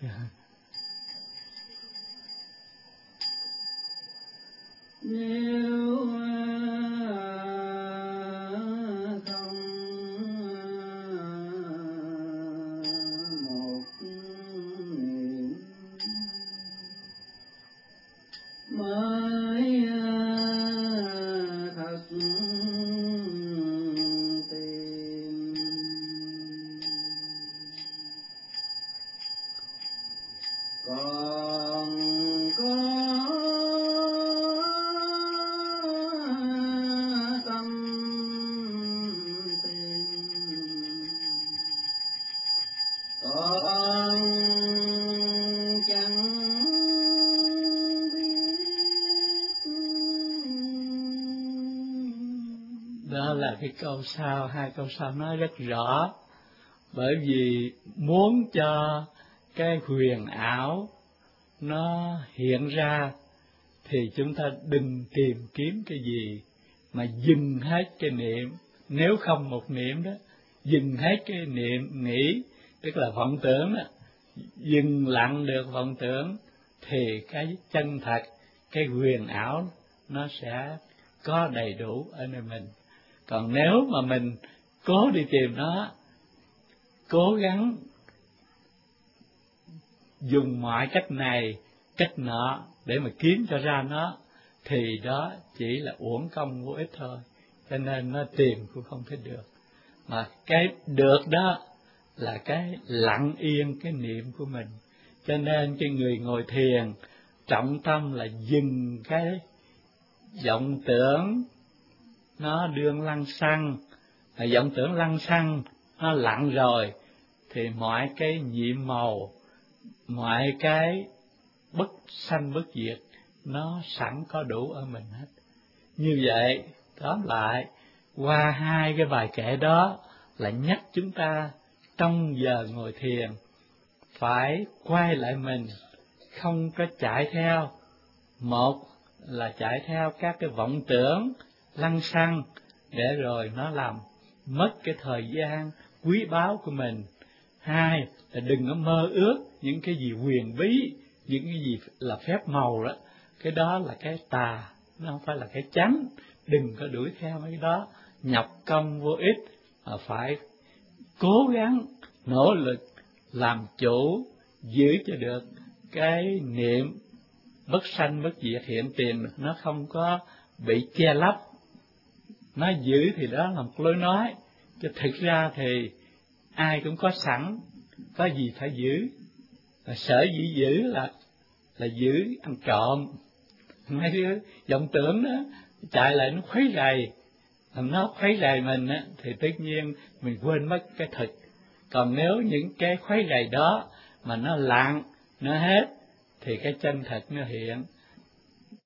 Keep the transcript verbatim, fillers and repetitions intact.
Nếu đó là cái câu sau, hai câu sau nói rất rõ. Bởi vì muốn cho cái huyền ảo nó hiện ra thì chúng ta đừng tìm kiếm cái gì mà dừng hết cái niệm. Nếu không một niệm đó, dừng hết cái niệm nghĩ, tức là vọng tưởng đó, dừng lặng được vọng tưởng thì cái chân thật, cái huyền ảo nó sẽ có đầy đủ ở nơi mình. Còn nếu mà mình cố đi tìm nó, cố gắng dùng mọi cách này, cách nọ để mà kiếm cho ra nó, thì đó chỉ là uổng công vô ích thôi. Cho nên nó tìm cũng không thể được. Mà cái được đó là cái lặng yên cái niệm của mình. Cho nên cái người ngồi thiền trọng tâm là dừng cái vọng tưởng nó đương lăng xăng, vọng tưởng lăng xăng nó lặng rồi thì mọi cái nhiệm màu, mọi cái bất sanh bất diệt nó sẵn có đủ ở mình hết. Như vậy tóm lại, qua hai cái bài kệ đó là nhắc chúng ta trong giờ ngồi thiền phải quay lại mình, không có chạy theo. Một là chạy theo các cái vọng tưởng lăng xăng để rồi nó làm mất cái thời gian quý báu của mình. Hai là đừng có mơ ước những cái gì huyền bí, những cái gì là phép màu đó. Cái đó là cái tà, nó không phải là cái chánh. Đừng có đuổi theo mấy đó, nhọc công vô ích, mà phải cố gắng nỗ lực làm chủ, giữ cho được cái niệm bất sanh bất diệt hiện tiền, nó không có bị che lấp. Nó giữ thì đó là một lối nói, chứ thực ra thì ai cũng có sẵn, có gì phải giữ. Và sở dĩ giữ là là giữ ăn trộm. Mấy đứa vọng tưởng đó chạy lại nó khuấy rầy, làm nó khuấy rầy mình á, thì tất nhiên mình quên mất cái thực. Còn nếu những cái khuấy rầy đó mà nó lặng, nó hết, thì cái chân thật nó hiện.